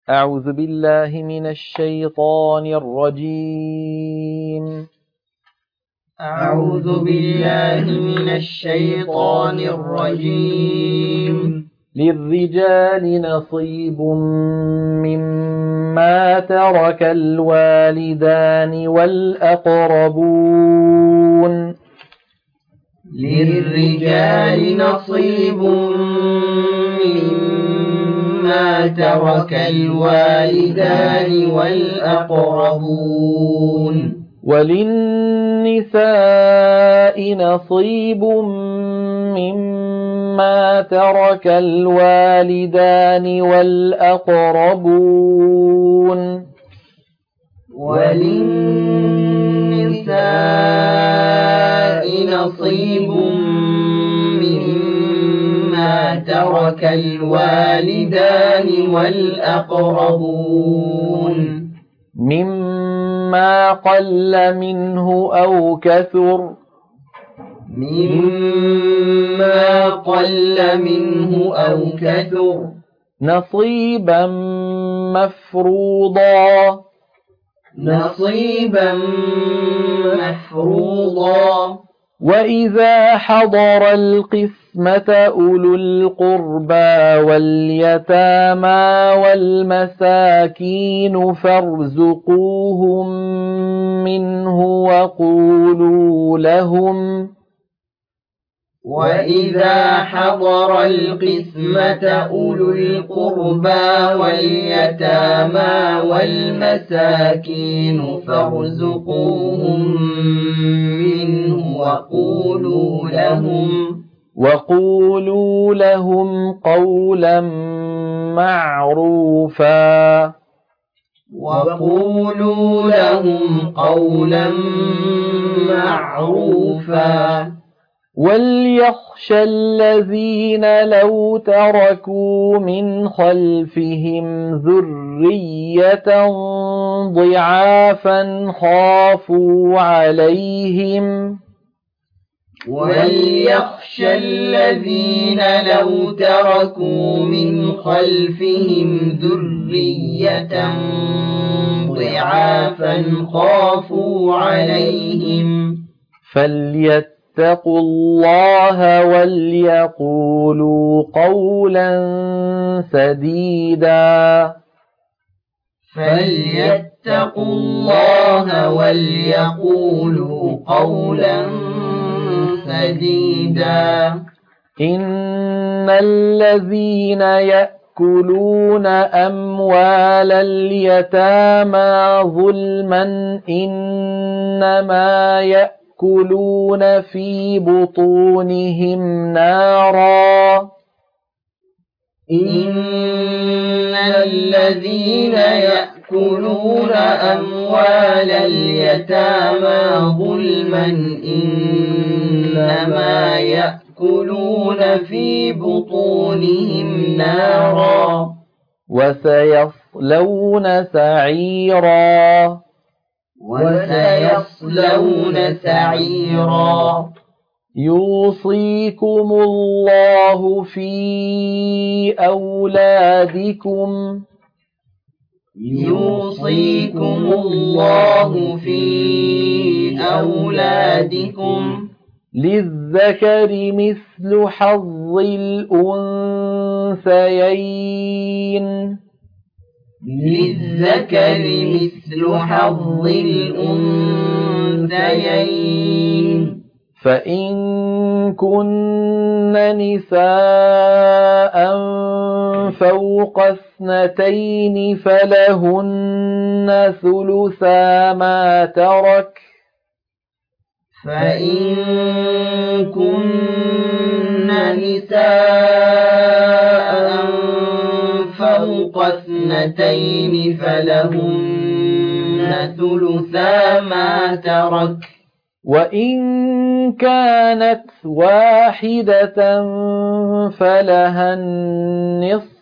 أعوذ بالله من الشيطان الرجيم. أعوذ بالله من الشيطان الرجيم. للرجال نصيب مما ترك الوالدان والأقربون. للرجال نصيب مما ترك الوالدان والأقربون. وللنساء نصيب مما ترك الوالدان والأقربون. وللنساء نصيب مما ترك الوالدان والأقربون. مما قل منه أو كثر. مما قل منه أو كثر. نصيبا مفروضا. نصيبا مفروضا. وإذا حضر القسمة أولو القربى واليتامى والمساكين فارزقوهم منه وإذا حضر القسمة أولو القربى واليتامى والمساكين فارزقوهم منه وقولوا لهم قولا معروفا. وقولوا لهم قولا معروفا. وليخشى الذين لو تركوا من خلفهم ذرية ضعافا خافوا عليهم. وليخشى الذين لو تركوا من خلفهم ذرية ضعافا خافوا عليهم. فليتقوا الله وليقولوا قولا سديدا. فليتقوا الله وليقولوا قولا سديدا. إن الذين يأكلون أموال اليتامى ظلما إنما يأكلون في بطونهم نارا. إن الذين يأكلون أموال اليتامى ظلما إنما يأكلون في بطونهم نارا وسيصلون سعيرا. يوصيكم الله في أولادكم للذكر مثل حظ الأنثيين. فإن كن نساء فوق 2 فلهن ثلثا ما ترك. فإن كن نساء فوق 2 فلهن ثلثا ما ترك. وإن كانت واحدة فلها النصف.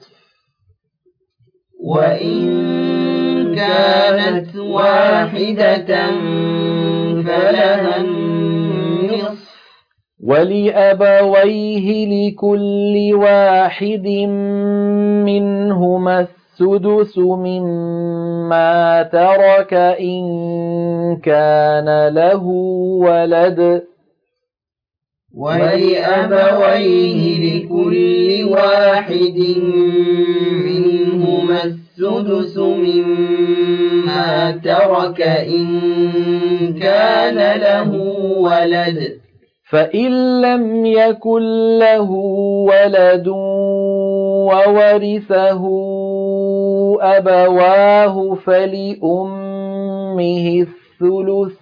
ولأبويه لكل واحد منهما السدس مما ترك إن كان له ولد ولأبويه لكل واحد منهما السدس مما ترك إن كان له ولد فإن لم يكن له ولد وورثه أبواه فلأمه الثلث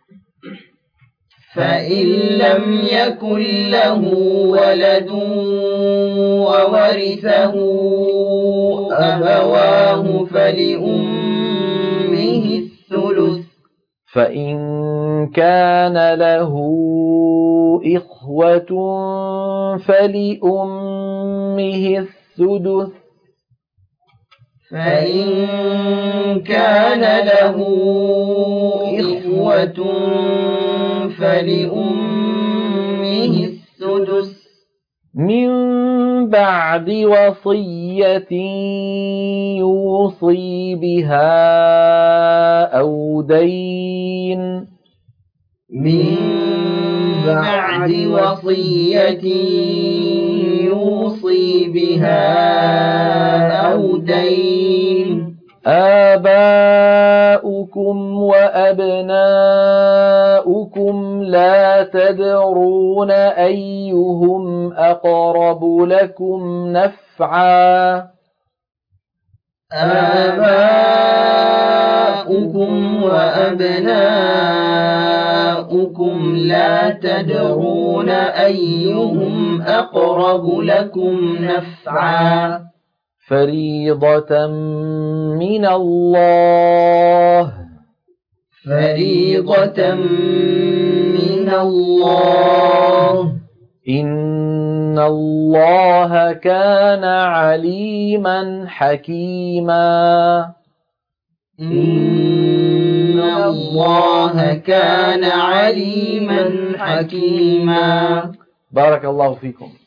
فإن لم يكن له ولد وورثه أبواه فلأمه الثلث فإن كان له إخوة فلأمه السدس فإن كان له إخوة فلأمه السدس من بعد وصية يوصي بها أو دين من بعد وصية يوصي بها أو دين آباؤكم وأبناؤكم لا تدرون أيهم أقرب لكم نفعا آباؤكم وأبناؤكم لا تدرون أيهم أقرب لكم نفعا فريضة من الله فريضة من الله إن الله كان عليما حكيما إن الله كان عليما حكيما. بارك الله فيكم.